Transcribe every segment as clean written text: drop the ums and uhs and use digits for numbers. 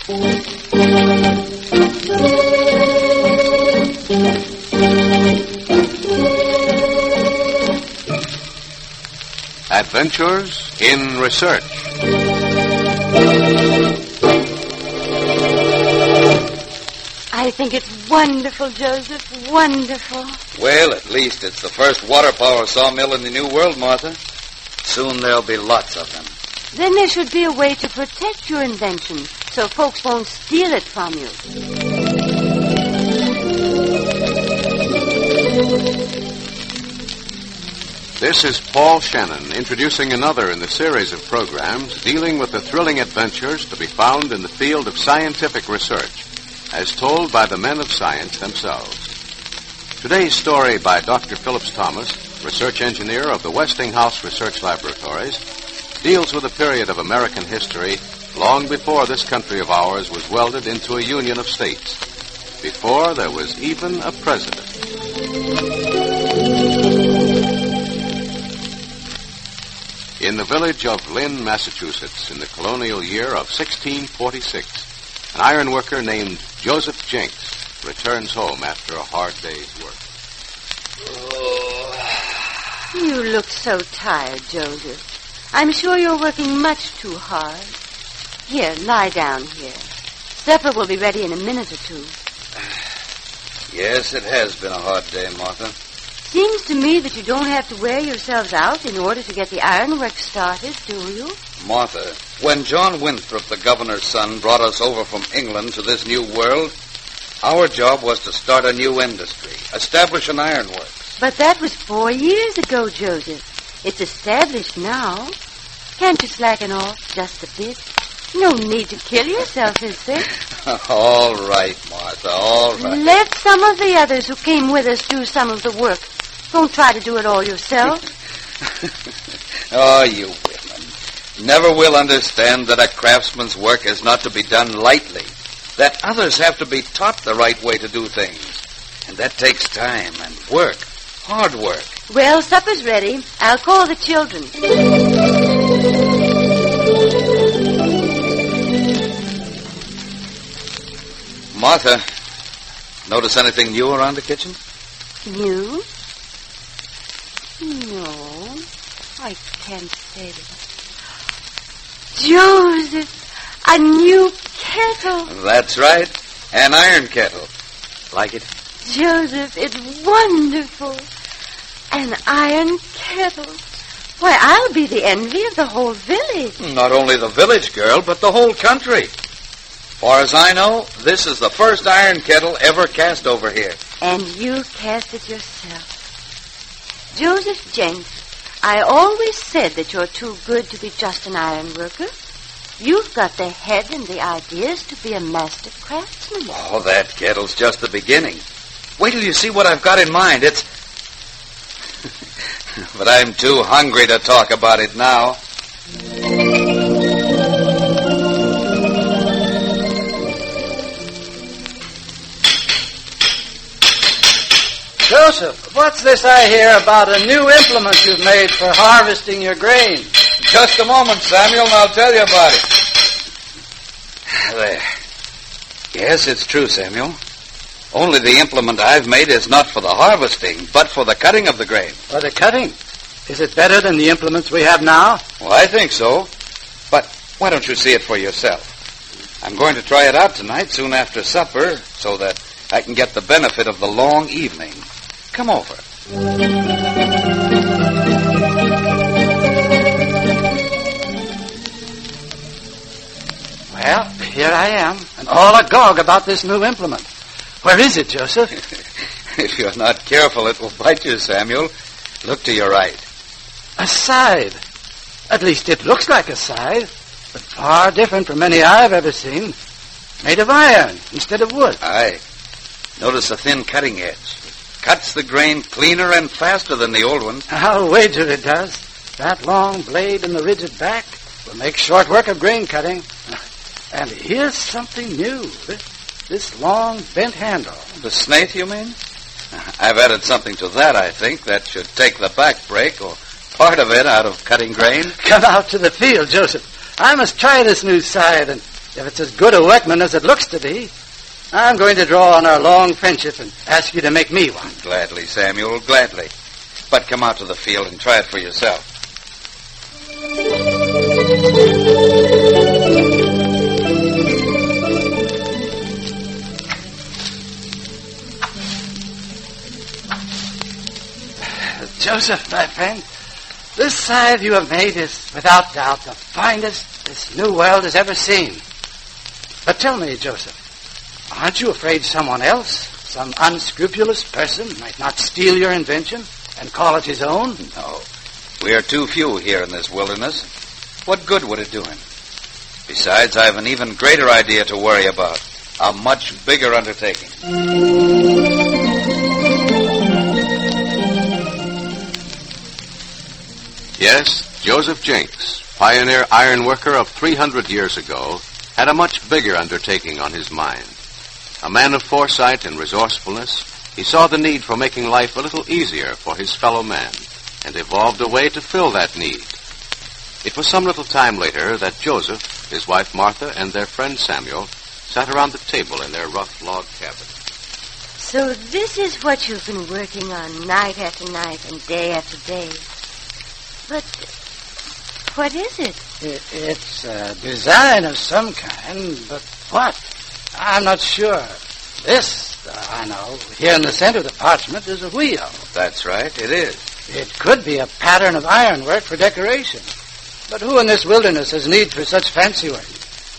Adventures in Research. I think it's wonderful, Joseph. Wonderful. Well, at least it's the first water power sawmill in the New World, Martha. Soon there'll be lots of them. Then there should be a way to protect your invention so folks won't steal it from you. This is Paul Shannon introducing another in the series of programs dealing with the thrilling adventures to be found in the field of scientific research, as told by the men of science themselves. Today's story by Dr. Phillips Thomas, research engineer of the Westinghouse Research Laboratories, deals with a period of American history long before this country of ours was welded into a union of states, before there was even a president. In the village of Lynn, Massachusetts, in the colonial year of 1646, an iron worker named Joseph Jenks returns home after a hard day's work. You look so tired, Joseph. I'm sure you're working much too hard. Here, lie down here. Supper will be ready in a minute or two. Yes, it has been a hard day, Martha. Seems to me that you don't have to wear yourselves out in order to get the ironwork started, do you? Martha, when John Winthrop, the governor's son, brought us over from England to this new world, our job was to start a new industry, establish an ironworks. But that was 4 years ago, Joseph. It's established now. Can't you slacken off just a bit? No need to kill yourself, is there? All right, Martha, all right. Let some of the others who came with us do some of the work. Don't try to do it all yourself. Oh, you women. Never will understand that a craftsman's work is not to be done lightly. That others have to be taught the right way to do things. And that takes time and work. Hard work. Well, supper's ready. I'll call the children. Martha, notice anything new around the kitchen? New? No, I can't say that. Joseph, a new kettle. That's right, an iron kettle. Like it? Joseph, it's wonderful. An iron kettle. Why, I'll be the envy of the whole village. Not only the village, girl, but the whole country. Far as I know, this is the first iron kettle ever cast over here. And you cast it yourself. Joseph Jenks, I always said that you're too good to be just an iron worker. You've got the head and the ideas to be a master craftsman. Oh, that kettle's just the beginning. Wait till you see what I've got in mind. It's... But I'm too hungry to talk about it now. Joseph, what's this I hear about a new implement you've made for harvesting your grain? Just a moment, Samuel, and I'll tell you about it. There. Yes, it's true, Samuel. Only the implement I've made is not for the harvesting, but for the cutting of the grain. For the cutting? Is it better than the implements we have now? Well, I think so. But why don't you see it for yourself? I'm going to try it out tonight, soon after supper, so that I can get the benefit of the long evening. Come over. Well, here I am, and all agog about this new implement. Where is it, Joseph? If you're not careful, it will bite you, Samuel. Look to your right. A scythe. At least it looks like a scythe, but far different from any I've ever seen. Made of iron instead of wood. Aye. Notice the thin cutting edge. Cuts the grain cleaner and faster than the old one. I'll wager it does. That long blade and the rigid back will make short work of grain cutting. And here's something new. This long bent handle. The snathe, you mean? I've added something to that, I think, that should take the back break, or part of it, out of cutting grain. Come out to the field, Joseph. I must try this new scythe, and if it's as good a workman as it looks to be, I'm going to draw on our long friendship and ask you to make me one. Gladly, Samuel, gladly. But come out to the field and try it for yourself. Joseph, my friend, this scythe you have made is without doubt the finest this new world has ever seen. But tell me, Joseph, aren't you afraid someone else, some unscrupulous person, might not steal your invention and call it his own? No. We are too few here in this wilderness. What good would it do him? Besides, I have an even greater idea to worry about. A much bigger undertaking. Yes, Joseph Jenks, pioneer ironworker of 300 years ago, had a much bigger undertaking on his mind. A man of foresight and resourcefulness, he saw the need for making life a little easier for his fellow man, and evolved a way to fill that need. It was some little time later that Joseph, his wife Martha, and their friend Samuel sat around the table in their rough log cabin. So this is what you've been working on night after night and day after day. But what is it? It's a design of some kind, but what? I'm not sure. This, I know, here in the center of the parchment is a wheel. That's right, it is. It could be a pattern of ironwork for decoration. But who in this wilderness has need for such fancy work?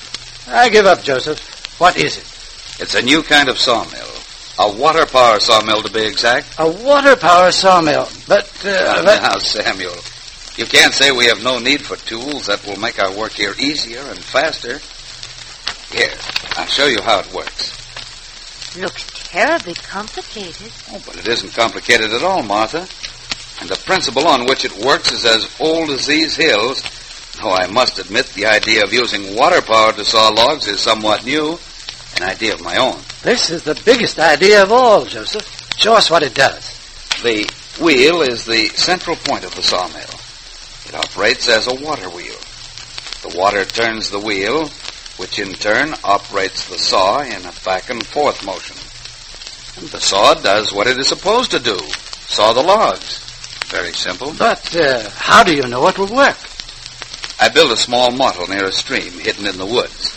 I give up, Joseph. What is it? It's a new kind of sawmill. A water power sawmill, to be exact. A water power sawmill, but... Now, Samuel, you can't say we have no need for tools that will make our work here easier and faster. Here, I'll show you how it works. Looks terribly complicated. Oh, but it isn't complicated at all, Martha. And the principle on which it works is as old as these hills. Though I must admit the idea of using water power to saw logs is somewhat new. An idea of my own. This is the biggest idea of all, Joseph. Show us what it does. The wheel is the central point of the sawmill. It operates as a water wheel. The water turns the wheel, which in turn operates the saw in a back and forth motion. And the saw does what it is supposed to do, saw the logs. Very simple. But how do you know it will work? I built a small model near a stream hidden in the woods.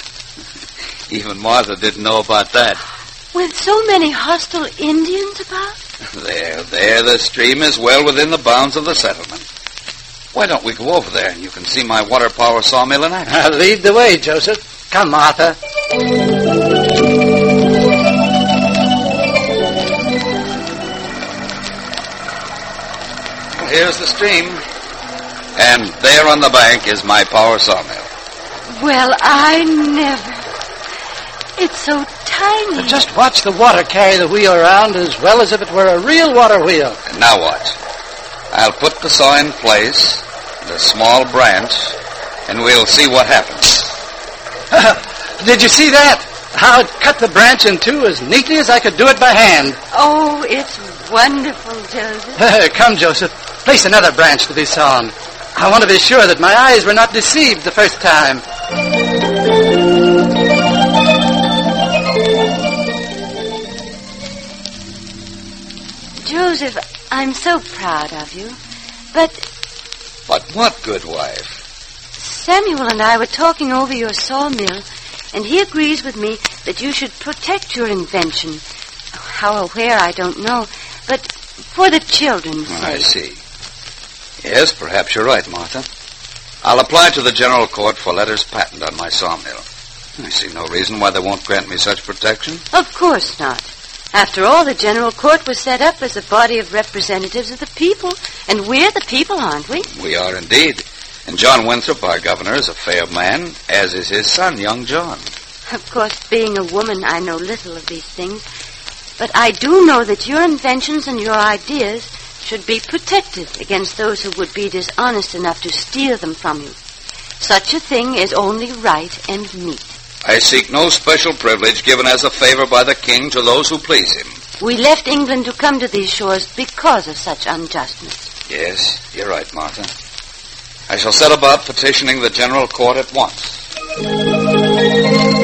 Even Martha didn't know about that. With so many hostile Indians about? There, the stream is well within the bounds of the settlement. Why don't we go over there and you can see my water power sawmill in action? Lead the way, Joseph. Come, Martha. Here's the stream. And there on the bank is my power sawmill. Well, I never. It's so tiny. Just watch the water carry the wheel around as well as if it were a real water wheel. And now watch. I'll put the saw in place, the small branch, and we'll see what happens. Did you see that? How it cut the branch in two as neatly as I could do it by hand. Oh, it's wonderful, Joseph. Come, Joseph. Place another branch to be sawn. I want to be sure that my eyes were not deceived the first time. Joseph, I'm so proud of you. But what, good wife? Samuel and I were talking over your sawmill, and he agrees with me that you should protect your invention. How or where, I don't know, but for the children's sake. I see. Yes, perhaps you're right, Martha. I'll apply to the General Court for letters patent on my sawmill. I see no reason why they won't grant me such protection. Of course not. After all, the General Court was set up as a body of representatives of the people, and we're the people, aren't we? We are indeed. And John Winthrop, our governor, is a fair man, as is his son, young John. Of course, being a woman, I know little of these things. But I do know that your inventions and your ideas should be protected against those who would be dishonest enough to steal them from you. Such a thing is only right and meet. I seek no special privilege given as a favor by the king to those who please him. We left England to come to these shores because of such unjustness. Yes, you're right, Martha. I shall set about petitioning the General Court at once.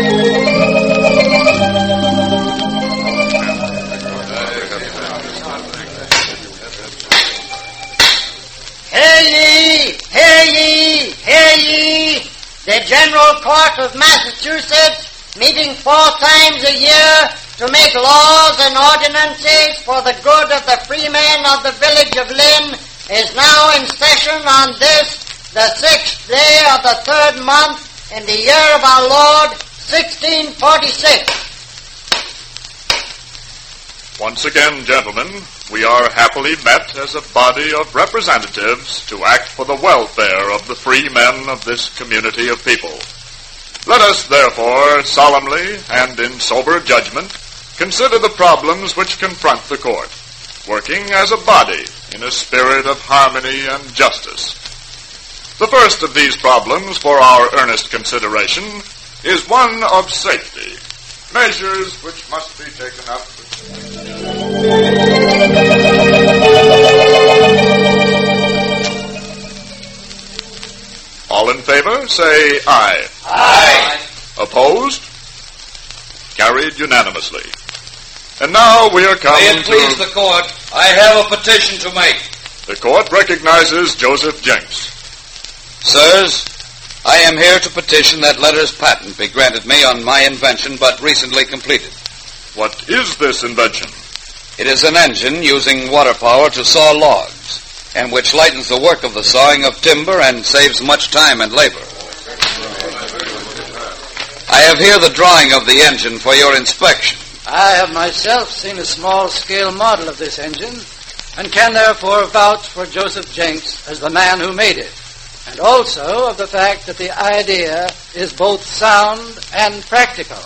meeting 4 times a year to make laws and ordinances for the good of the freemen of the village of Lynn, is now in session on this, the 6th day of the 3rd month in the year of our Lord, 1646. Once again, gentlemen, we are happily met as a body of representatives to act for the welfare of the free men of this community of people. Let us, therefore, solemnly and in sober judgment, consider the problems which confront the court, working as a body in a spirit of harmony and justice. The first of these problems for our earnest consideration is one of safety, measures which must be taken up. All in favor, say aye. Aye. Opposed? Carried unanimously. And now we are come May it please the court, I have a petition to make. The court recognizes Joseph Jenks. Sirs, I am here to petition that letters patent be granted me on my invention but recently completed. What is this invention? It is an engine using water power to saw logs, and which lightens the work of the sawing of timber and saves much time and labor. I have here the drawing of the engine for your inspection. I have myself seen a small-scale model of this engine, and can therefore vouch for Joseph Jenks as the man who made it, and also of the fact that the idea is both sound and practical.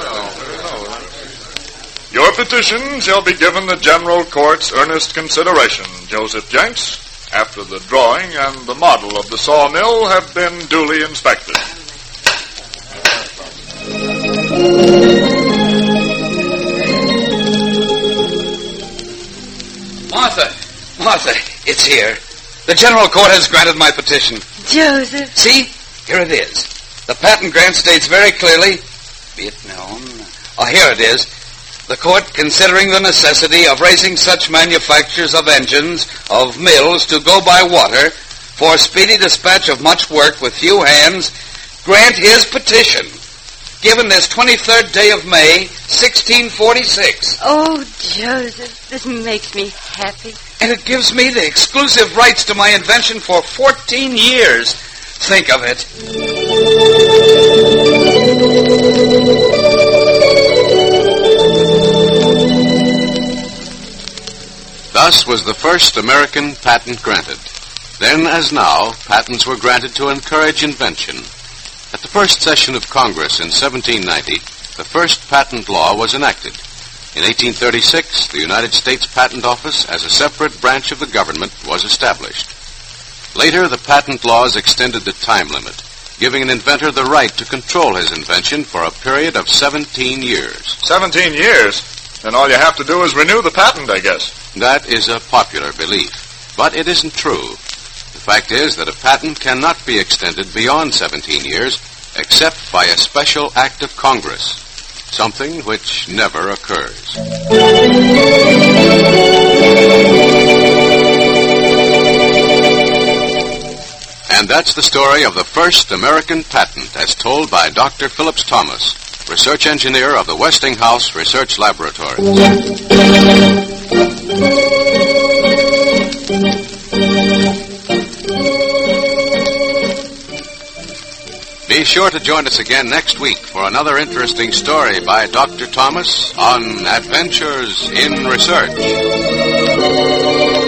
Your petition shall be given the General Court's earnest consideration, Joseph Jenks, after the drawing and the model of the sawmill have been duly inspected. Martha, it's here. The General Court has granted my petition. Joseph. See? Here it is. The patent grant states very clearly, be it known. Here it is. The court, considering the necessity of raising such manufactures of engines, of mills, to go by water, for speedy dispatch of much work with few hands, grant his petition, given this 23rd day of May, 1646. Oh, Joseph, this makes me happy. And it gives me the exclusive rights to my invention for 14 years. Think of it. Thus was the first American patent granted. Then, as now, patents were granted to encourage invention. At the first session of Congress in 1790, the first patent law was enacted. In 1836, the United States Patent Office, as a separate branch of the government, was established. Later, the patent laws extended the time limit, giving an inventor the right to control his invention for a period of 17 years. 17 years? Then all you have to do is renew the patent, I guess. That is a popular belief, but it isn't true. The fact is that a patent cannot be extended beyond 17 years except by a special act of Congress, something which never occurs. And that's the story of the first American patent as told by Dr. Phillips Thomas, research engineer of the Westinghouse Research Laboratory. Be sure to join us again next week for another interesting story by Dr. Thomas on Adventures in Research.